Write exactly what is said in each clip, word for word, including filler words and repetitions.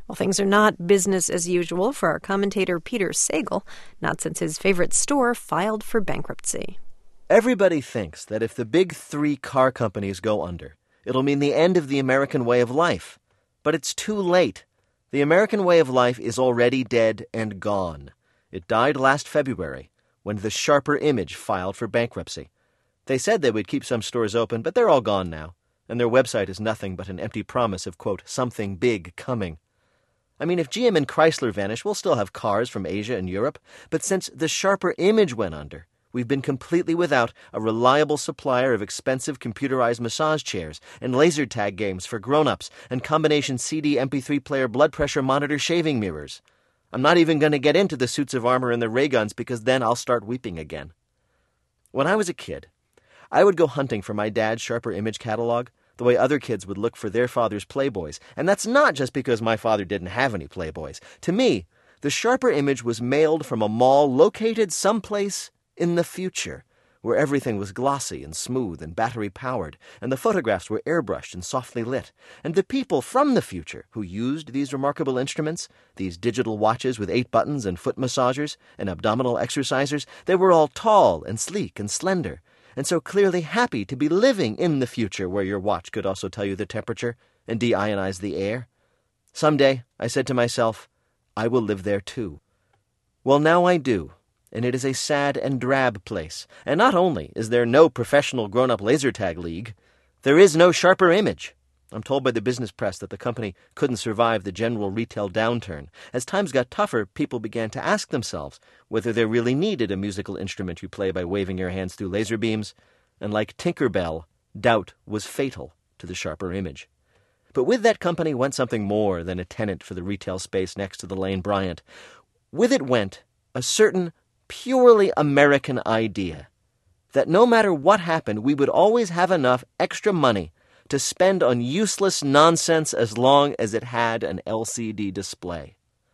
Well, things are not business as usual for our commentator Peter Sagal, not since his favorite store filed for bankruptcy. Everybody thinks that if the big three car companies go under, it'll mean the end of the American way of life. But it's too late. The American way of life is already dead and gone. It died last February, when the Sharper Image filed for bankruptcy. They said they would keep some stores open, but they're all gone now, and their website is nothing but an empty promise of, quote, something big coming. I mean, if G M and Chrysler vanish, we'll still have cars from Asia and Europe, but since the Sharper Image went under, we've been completely without a reliable supplier of expensive computerized massage chairs and laser tag games for grown-ups and combination C D M P three player blood pressure monitor shaving mirrors. I'm not even going to get into the suits of armor and the ray guns because then I'll start weeping again. When I was a kid, I would go hunting for my dad's Sharper Image catalog the way other kids would look for their father's Playboys. And that's not just because my father didn't have any Playboys. To me, the Sharper Image was mailed from a mall located someplace in the future, where everything was glossy and smooth and battery-powered, and the photographs were airbrushed and softly lit. And the people from the future who used these remarkable instruments, these digital watches with eight buttons and foot massagers and abdominal exercisers, they were all tall and sleek and slender, and so clearly happy to be living in the future where your watch could also tell you the temperature and deionize the air. Someday, I said to myself, I will live there too. Well, now I do, and it is a sad and drab place. And not only is there no professional grown-up laser tag league, there is no Sharper Image. I'm told by the business press that the company couldn't survive the general retail downturn. As times got tougher, people began to ask themselves whether they really needed a musical instrument you play by waving your hands through laser beams, and like Tinker Bell, doubt was fatal to the Sharper Image. But with that company went something more than a tenant for the retail space next to the Lane Bryant. With it went a certain purely American idea that no matter what happened, we would always have enough extra money to spend on useless nonsense as long as it had an L C D display.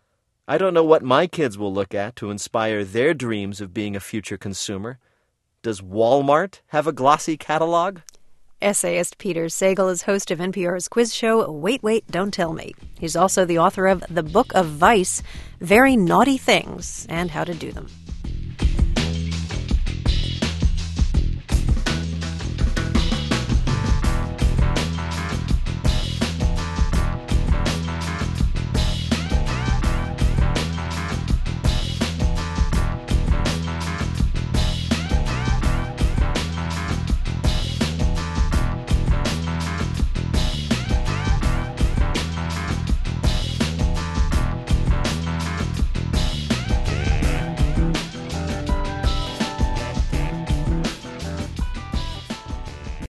I don't know what my kids will look at to inspire their dreams of being a future consumer. Does Walmart have a glossy catalog? Essayist Peter Sagal is host of N P R's quiz show Wait, Wait, Don't Tell Me. He's also the author of The Book of Vice, Very Naughty Things and How to Do Them.